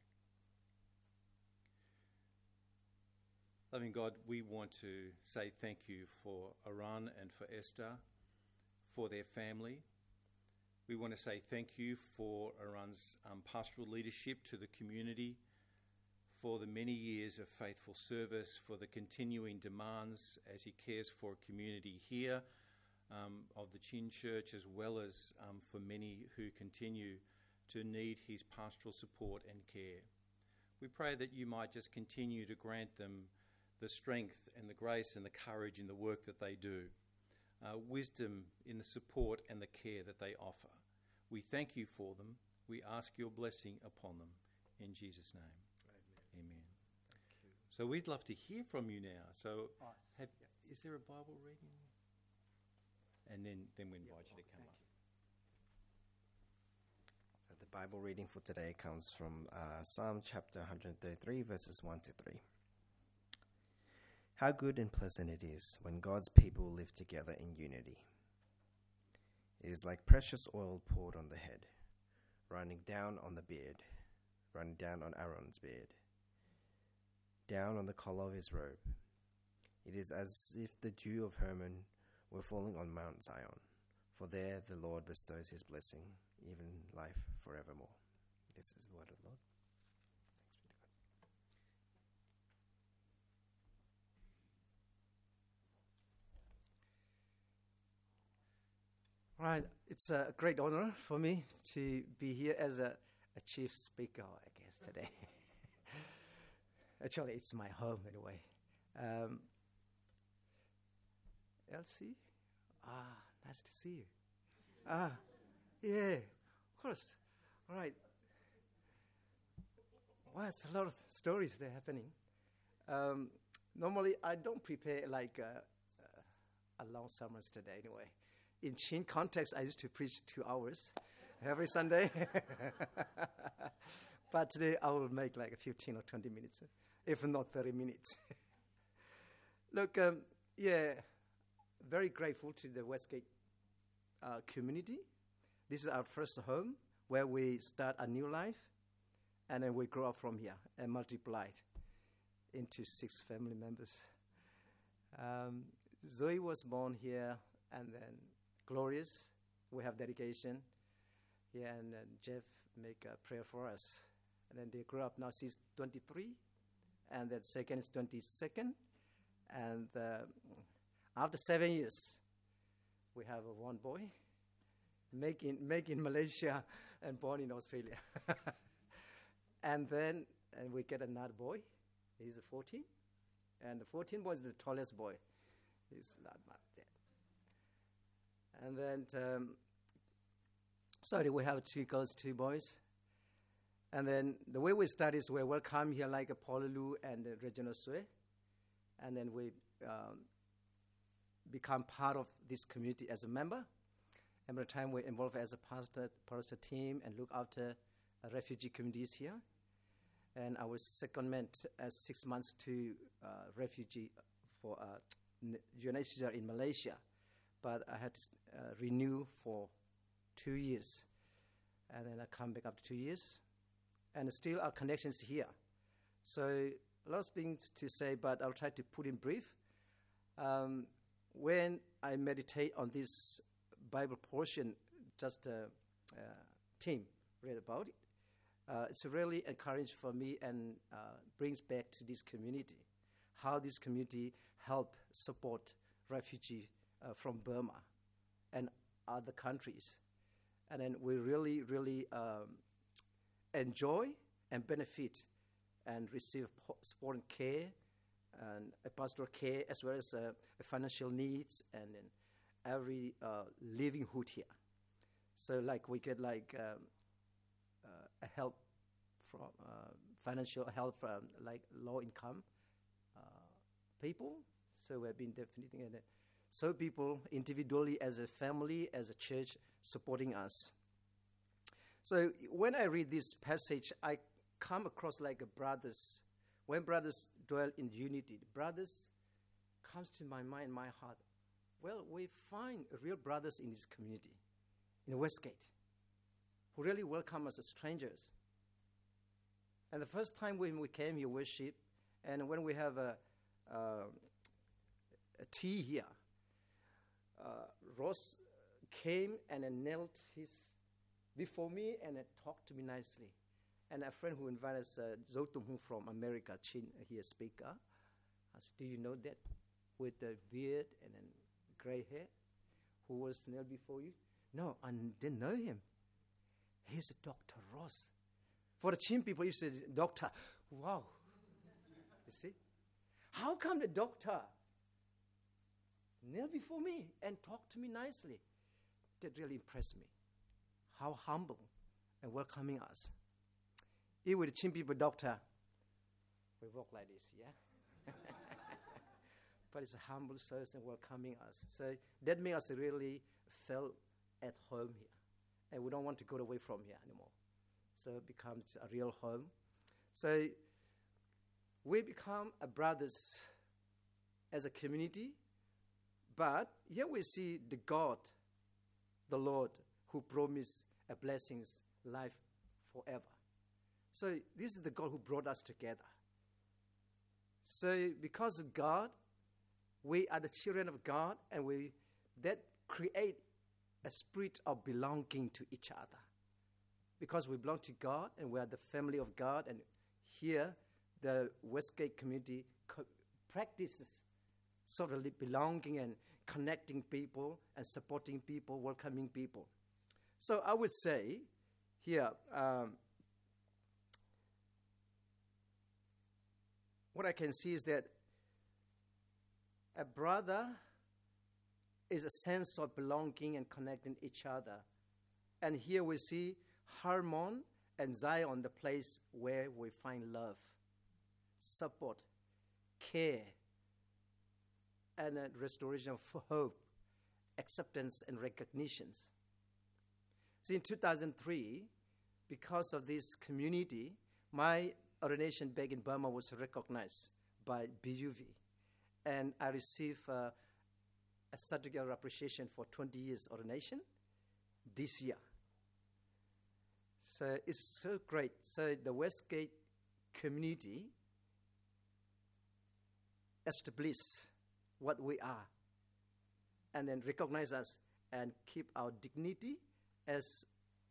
Loving God, we want to say thank you for Aran and for Esther, for their family. We want to say thank you for Aran's um, pastoral leadership to the community, for the many years of faithful service, for the continuing demands as he cares for a community here um, of the Chin Church, as well as um, for many who continue to need his pastoral support and care. We pray that you might just continue to grant them the strength and the grace and the courage in the work that they do, uh, wisdom in the support and the care that they offer. We thank you for them. We ask your blessing upon them. In Jesus' name. Amen. Thank you. So we'd love to hear from you now. So Oh, have, yeah. is there a Bible reading? And then, then we invite Yeah, you to oh, come thank up. you. So the Bible reading for today comes from uh, Psalm chapter one hundred thirty-three, verses one to three. How good and pleasant it is when God's people live together in unity. It is like precious oil poured on the head, running down on the beard, running down on Aaron's beard. down on the collar of his robe. It is as if the dew of Hermon were falling on Mount Zion, for there the Lord bestows his blessing, even life forevermore. This is the word of the Lord. Right, it's a great honor for me to be here as a, a chief speaker, I guess, today. Actually, it's my home anyway. Um, Elsie? Ah, nice to see you. Ah, yeah, of course. All right. Well, it's a lot of stories that are happening. Um, normally, I don't prepare like uh, uh, a long sermons today anyway. In Chin context, I used to preach two hours every Sunday. But today, I will make like fifteen or twenty minutes, if not thirty minutes. Look, um, yeah, very grateful to the Westgate uh, community. This is our first home where we start a new life, and then we grow up from here and multiplied into six family members. Um, Zoe was born here, and then Glorious, we have dedication. Yeah, and uh, Jeff make a prayer for us. And then they grew up. Now she's twenty-three, and then second is twenty-second. And uh, after seven years, we have uh, one boy, made in, made in Malaysia and born in Australia. And then and we get another boy. He's a fourteen. And the fourteen boy is the tallest boy. He's not much dead. And then, um, sorry, we have two girls, two boys. And then the way we start is we welcome here like a Polulu and uh, Regional Sue. And then we um, become part of this community as a member. And by the time we're involved as a pastor, pastor team and look after uh, refugee communities here. And I was secondment as six months to uh, refugee for uh, U N H C R in Malaysia. But I had to uh, renew for two years. And then I come back after two years. And still our connections here. So a lot of things to say, but I'll try to put in brief. Um, when I meditate on this Bible portion, just a uh, uh, team read about it, uh, it's really encouraging for me and uh, brings back to this community, how this community help support refugees Uh, from Burma and other countries. And then we really, really um, enjoy and benefit and receive po- support and care and uh, pastoral care as well as uh, financial needs and then every uh, livelihood here. So like we get like um, uh, a help from uh, financial help from like low income uh, people. So we've been definitely in it. So people individually, as a family, as a church, supporting us. So when I read this passage, I come across like a brothers. When brothers dwell in unity, brothers comes to my mind, my heart. Well, we find real brothers in this community, in Westgate, who really welcome us as strangers. And the first time when we came here, worship, and when we have a, uh, a tea here, Uh, Ross came and uh, knelt his before me and uh, talked to me nicely. And a friend who invited us, uh, Zotum from America, Chin, uh, here speaker, I said, do you know that with the beard and then gray hair, who was knelt before you? No, I n- didn't know him. He's Doctor Ross. For the Chin people, you say, doctor, wow. You see? How come the doctor kneel before me and talk to me nicely? That really impressed me. How humble and welcoming us. If with the Chin people doctor, we walk like this, yeah? But it's a humble soul and welcoming us. So that made us really feel at home here. And we don't want to go away from here anymore. So it becomes a real home. So we become a brothers as a community. But here we see the God, the Lord, who promised a blessings, life forever. So this is the God who brought us together. So because of God, we are the children of God, and we that create a spirit of belonging to each other. Because we belong to God, and we are the family of God, and here the Westgate community co- practices sort of belonging and connecting people and supporting people, welcoming people. So I would say here, um, what I can see is that a brother is a sense of belonging and connecting each other. And here we see Harmon and Zion, the place where we find love, support, care, and a restoration of hope, acceptance, and recognitions. See, in two thousand three, because of this community, my ordination back in Burma was recognized by B U V, and I received uh, a certificate of appreciation for twenty years ordination this year. So it's so great. So the Westgate community established what we are, and then recognize us and keep our dignity as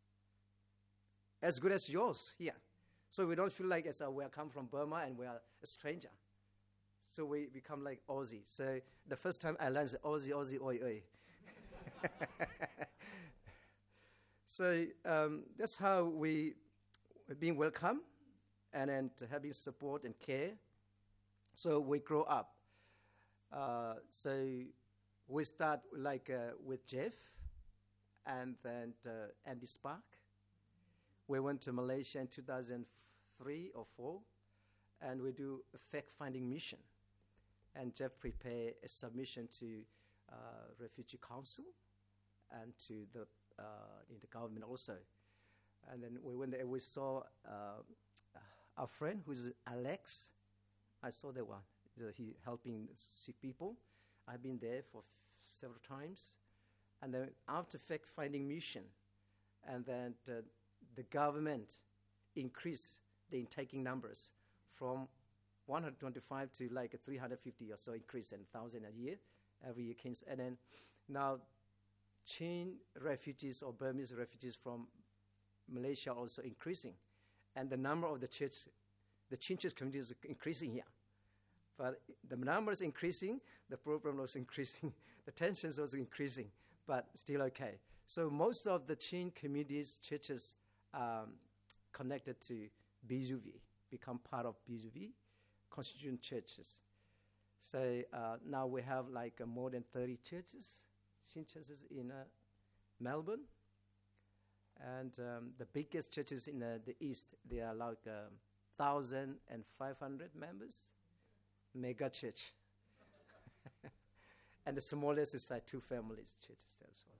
as good as yours here. So we don't feel like as uh, we come from Burma and we are a stranger. So we become like Aussie. So the first time I learned Aussie, Aussie, oi, oi. So um, that's how we are being welcomed and then having support and care. So we grow up. Uh, so we start like uh, with Jeff and then uh, Andy Spark. We went to Malaysia in two thousand three or four, and we do a fact-finding mission. And Jeff prepared a submission to uh, Refugee Council and to the uh, in the government also. And then we went there and we saw uh, our friend who's Alex. I saw that one. He helping sick people. I've been there for f- several times. And then after fact-finding mission, and then uh, the government increased the intaking numbers from one hundred twenty-five to like a three hundred fifty or so increase, and one thousand a year, every year. And then now Chin refugees or Burmese refugees from Malaysia also increasing. And the number of the church, the Chin church community is increasing here. But the number is increasing, the problem was increasing, the tensions was increasing, but still okay. So most of the Chin communities, churches um, connected to B U V, become part of B U V, constituent churches. So uh, now we have like uh, more than thirty churches, Chin churches in uh, Melbourne. And um, the biggest churches in uh, the east, they are like uh, one thousand five hundred members. Mega church. And the smallest is like two families churches there as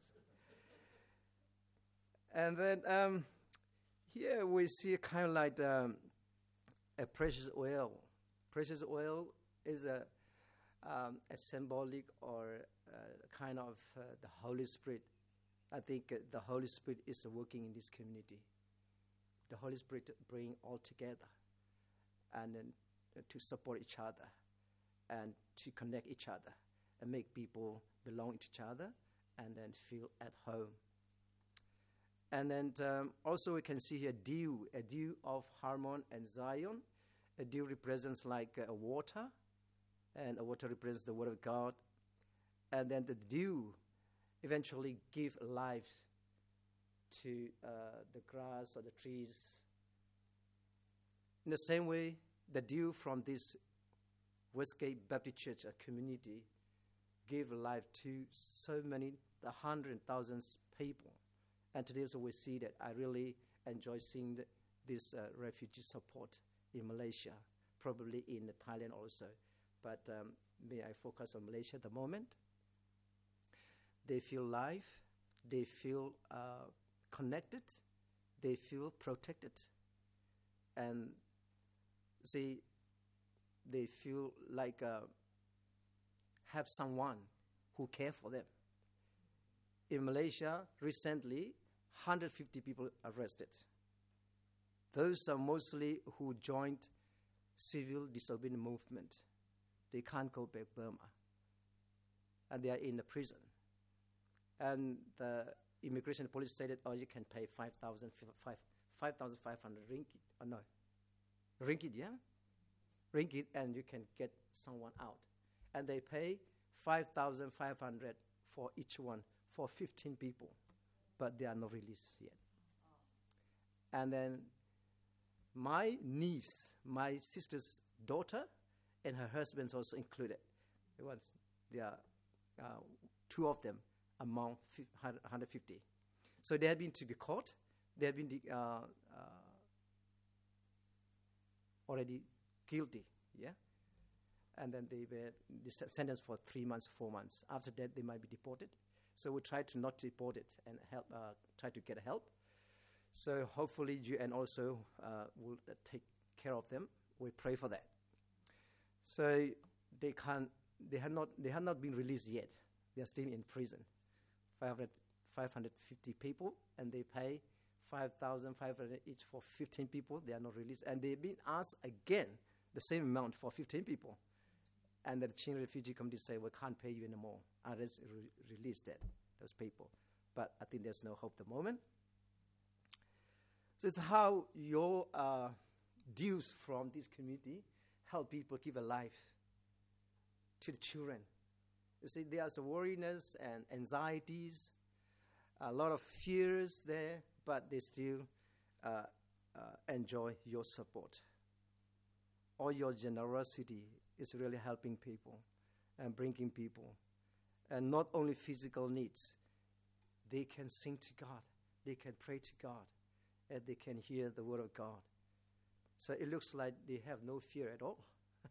well. And then um, here we see kind of like um, a precious oil. Precious oil is a, um, a symbolic or uh, kind of uh, the Holy Spirit. I think uh, the Holy Spirit is working in this community. The Holy Spirit bring all together and then uh, to support each other and to connect each other and make people belong to each other and then feel at home. And then um, also we can see here dew, a dew of Harmon and Zion. A dew represents like uh, a water, and a water represents the Word of God. And then the dew eventually give life to uh, the grass or the trees. In the same way, the dew from this Westgate Baptist Church, a community, gave life to so many, the hundred thousands people. And today also we see that I really enjoy seeing the, this uh, refugee support in Malaysia, probably in Thailand also. But um, may I focus on Malaysia at the moment. They feel life, they feel uh, connected, they feel protected. And see, they feel like uh, have someone who care for them. In Malaysia, recently, one hundred fifty people arrested. Those are mostly who joined civil disobedience movement. They can't go back Burma. And they are in the prison. And the immigration police said that, oh, you can pay five thousand five hundred ringgit. Oh, no. Ringgit, yeah? Ringgit, and you can get someone out. And they pay five thousand five hundred for each one, for fifteen people. But they are not released yet. And then my niece, my sister's daughter, and her husband's also included. It was, there are uh, two of them among one hundred fifty. So they have been to the court. They have been uh, uh, already guilty, yeah? And then they were sentenced for three months, four months. After that, they might be deported. So we try to not deport it and help, uh, try to get help. So hopefully U N also uh, will uh, take care of them. We pray for that. So they can't, they have not, they have not been released yet. They are still in prison. five hundred fifty people, and they pay five thousand five hundred each for fifteen people. They are not released. And they've been asked again the same amount for fifteen people. And the Chin Refugee Committee say, we can't pay you anymore. Unless re- release that, those people. But I think there's no hope at the moment. So it's how your uh, dues from this community help people give a life to the children. You see, there's a worriness and anxieties, a lot of fears there, but they still uh, uh, enjoy your support. All your generosity is really helping people and bringing people. And not only physical needs, they can sing to God, they can pray to God, and they can hear the word of God. So it looks like they have no fear at all.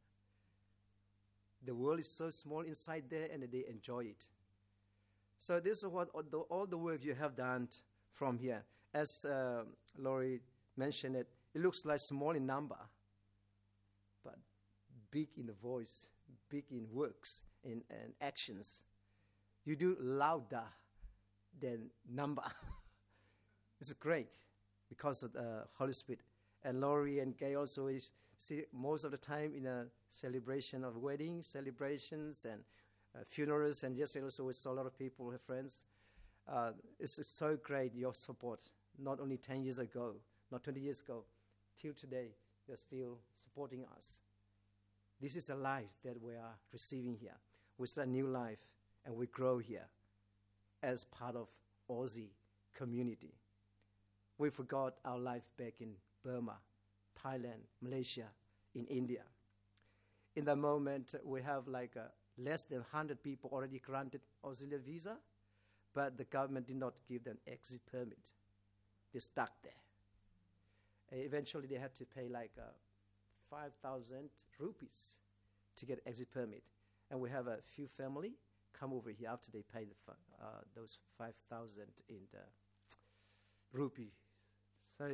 The world is so small inside there, and they enjoy it. So this is what all the, all the work you have done t- from here. As uh, Laurie mentioned it, it looks like small in number, but big in the voice, big in works, in, in actions. You do louder than number. It's great because of the Holy Spirit. And Laurie and Gay also is see most of the time in a celebration of weddings, celebrations, and uh, funerals, and yesterday also we saw a lot of people, her friends. Uh, it's, it's so great, your support, not only ten years ago, not twenty years ago, till today, you're still supporting us. This is a life that we are receiving here. It's a new life, and we grow here as part of Aussie community. We forgot our life back in Burma, Thailand, Malaysia, in India. In the moment, we have like uh, less than one hundred people already granted auxiliary visa, but the government did not give them exit permit. They're stuck there. Uh, eventually, they had to pay like uh, five thousand rupees to get exit permit. And we have a few family come over here after they pay the fi- uh, those five thousand in the rupee. So,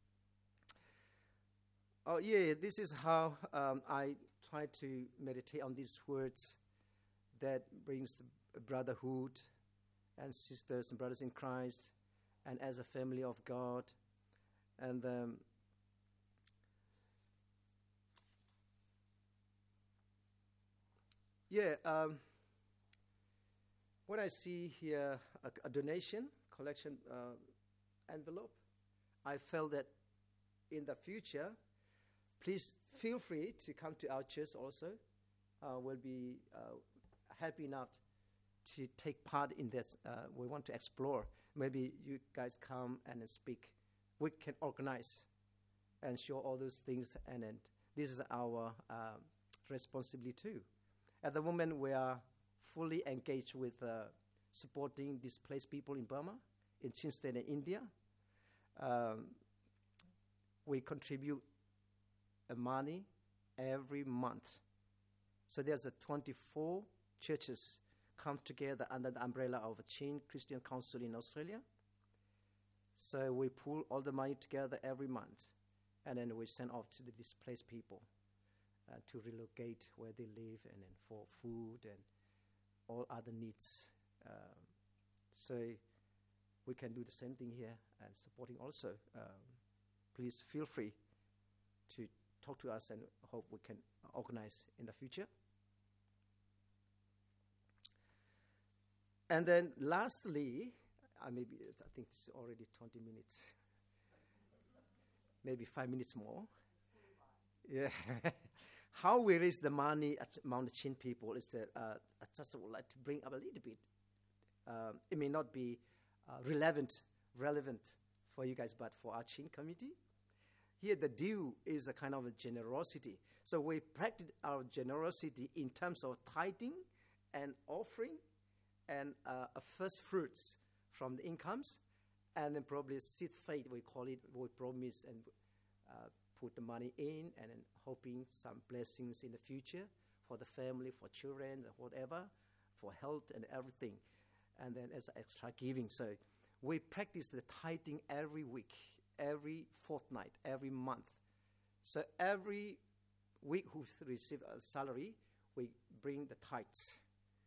oh yeah, this is how um, I try to meditate on these words that brings the brotherhood and sisters and brothers in Christ, and as a family of God, and um, yeah. Um, when I see here a, a donation collection uh, envelope, I felt that in the future, please feel free to come to our church also. Uh, we'll be uh, happy enough to take part in that. Uh, we want to explore. Maybe you guys come and then speak. We can organize and show all those things. And then this is our uh, responsibility too. At the moment, we are fully engaged with uh, supporting displaced people in Burma, in Chin State and India. Um, we contribute uh, money every month. So there's a twenty-four churches come together under the umbrella of a Chin Christian Council in Australia. So we pull all the money together every month, and then we send off to the displaced people uh, to relocate where they live, and then for food and all other needs. Um, so we can do the same thing here and supporting also. Um, please feel free to talk to us and hope we can organize in the future. And then lastly, I maybe I think it's already twenty minutes, maybe five minutes more. Yeah. How we raise the money at Mount Chin people is that uh, I just would like to bring up a little bit. Um, it may not be uh, relevant, relevant for you guys, but for our Chin community. Here, the due is a kind of a generosity. So we practice our generosity in terms of tithing and offering and uh, a first fruits from the incomes, and then probably seed faith, we call it, we promise and uh, put the money in and then hoping some blessings in the future for the family, for children, or whatever, for health and everything. And then as extra giving. So we practice the tithing every week, every fortnight, every month. So every week who receive a salary, we bring the tithes.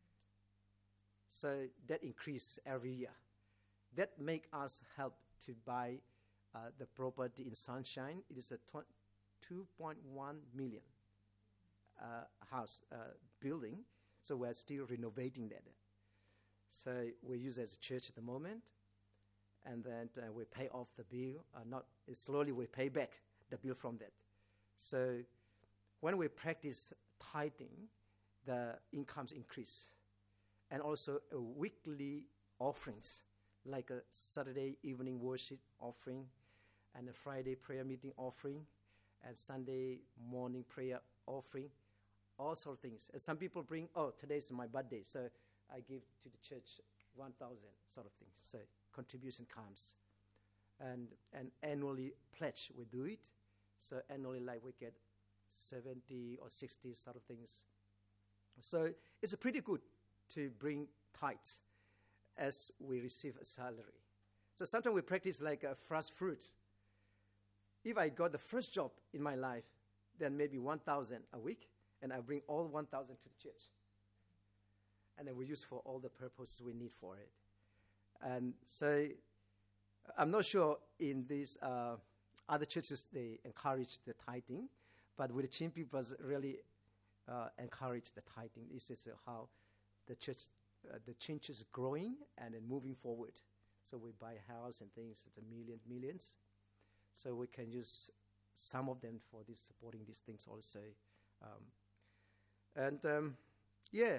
So that increase every year. That make us help to buy uh, the property in Sunshine. It is a tw- two point one million uh, house uh, building. So we're still renovating that. So we use as a church at the moment, and then uh, we pay off the bill. Uh, not slowly we pay back the bill from that. So when we practice tithing, the incomes increase, and also a weekly offerings, like a Saturday evening worship offering, and a Friday prayer meeting offering, and Sunday morning prayer offering, all sorts of things. And some people bring, oh, today's my birthday, so I give to the church one thousand sort of things. So contribution comes. And and annually pledge, we do it. So annually, like we get seventy or sixty sort of things. So it's pretty good to bring tithes as we receive a salary. So sometimes we practice like a first fruit. If I got the first job in my life, then maybe one thousand a week, and I bring all one thousand to the church. And then we use for all the purposes we need for it. And so I'm not sure in these uh, other churches they encourage the tithing, but with the Chin people really uh, encourage the tithing. This is uh, how the church, uh, the church is growing and then moving forward. So we buy a house and things, it's a million, millions. So we can use some of them for this, supporting these things also. Um, and um, yeah,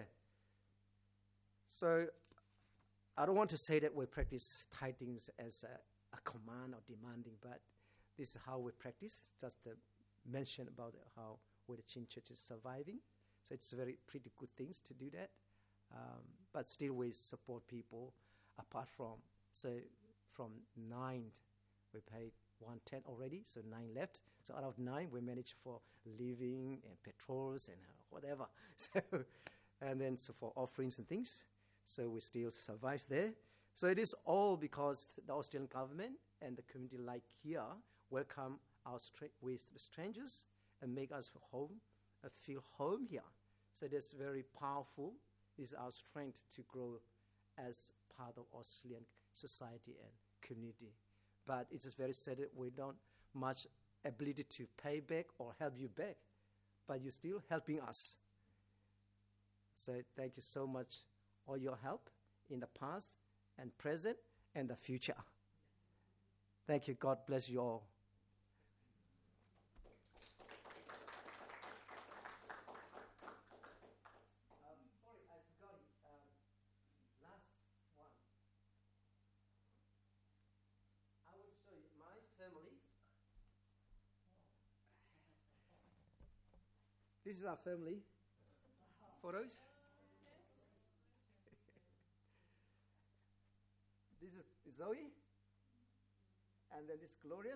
so I don't want to say that we practice tithings as a, a command or demanding, but this is how we practice. Just to mention about how where the Chin Church is surviving. So it's very pretty good things to do that. Um, but still we support people apart from, so from nine, we paid one ten already, so nine left. So out of nine, we manage for living and petrols and uh, whatever. So, and then so for offerings and things. So we still survive there. So it is all because the Australian government and the community like here welcome our stra- with the strangers and make us home, uh, feel home here. So that's very powerful. It's our strength to grow as part of Australian society and community. But it is very sad that we don't much ability to pay back or help you back, but you're still helping us. So thank you so much all your help in the past and present and the future. Thank you. God bless you all. Um, sorry, I forgot it. Um, last one. I will show you my family. This is our family photos. This is Zoe, and then this Glorious,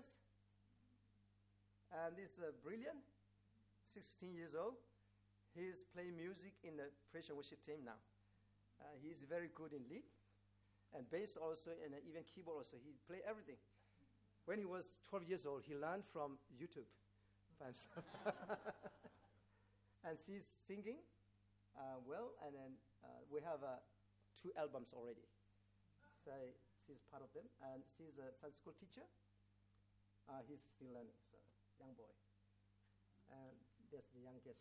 and this uh, Brilliant, sixteen years old. He is playing music in the praise and worship team now. Uh, he is very good in lead, and bass also, and uh, even keyboard also. He play everything. When he was twelve years old, he learned from YouTube by himself. And she's singing uh, well, and then uh, we have uh, two albums already. So she's part of them, and she's a Sunday school teacher. Uh, he's still learning, so young boy. and there's the youngest.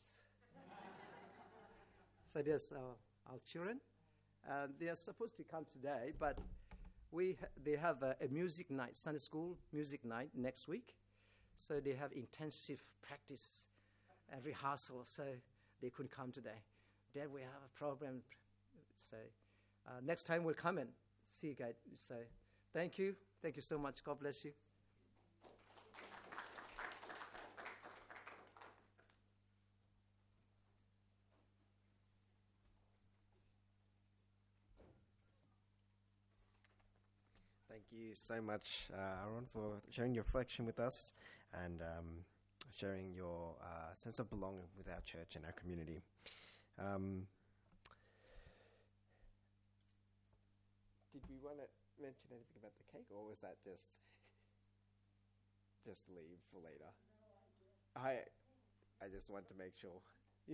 So there's uh, our children. Uh, they are supposed to come today, but we ha- they have a, a music night, Sunday school music night next week. So they have intensive practice every household, so they couldn't come today. Dad, we have a program. So uh, next time we'll come and see you guys. So thank you. Thank you so much. God bless you. Thank you so much, uh, Aaron, for sharing your reflection with us and um, sharing your uh, sense of belonging with our church and our community. Um, did we want to mention anything about the cake, or was that just just leave for later? No idea. I I just want to make sure.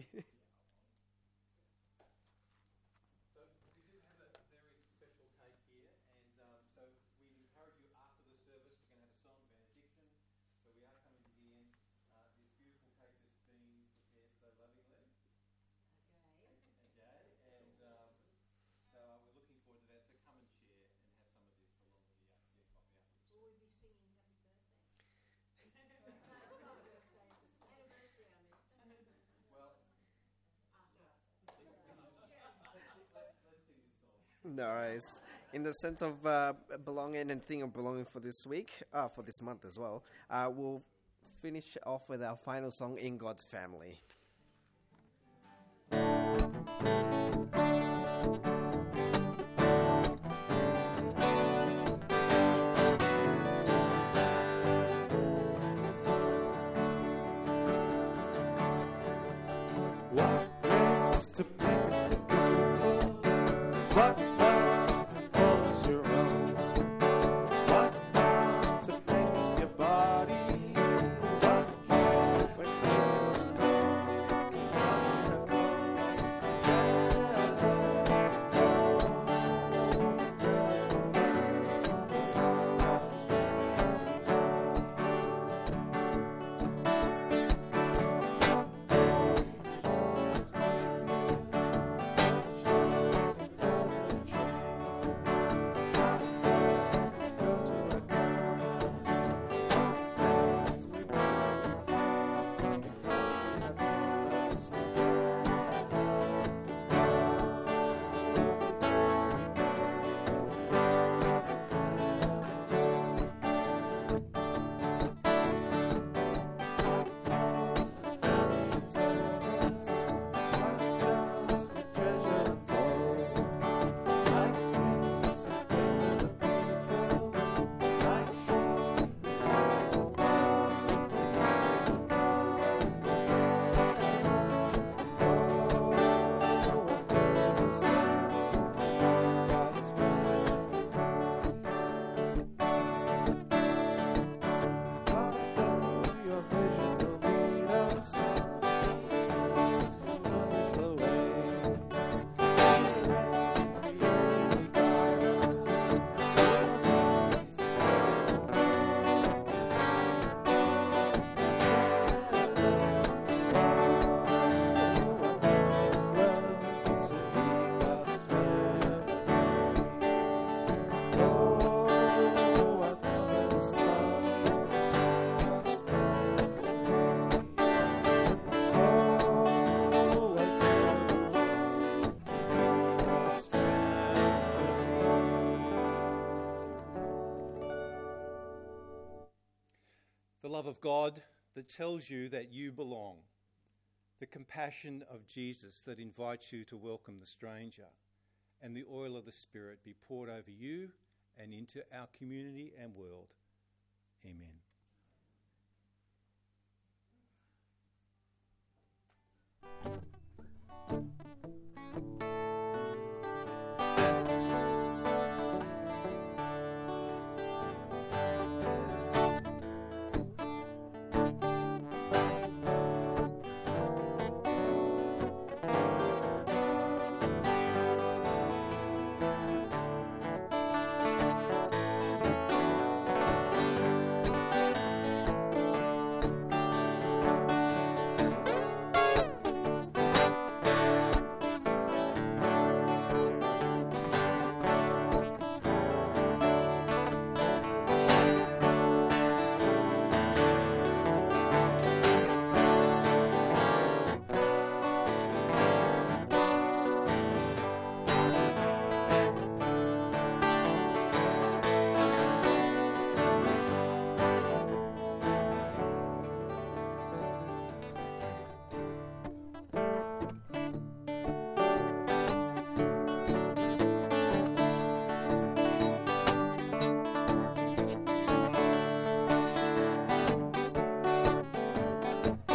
No worries. In the sense of uh, belonging and thing of belonging for this week, uh, for this month as well, uh, we'll finish off with our final song, In God's Family. The love of God that tells you that you belong. The compassion of Jesus that invites you to welcome the stranger. And the oil of the Spirit be poured over you and into our community and world. Amen.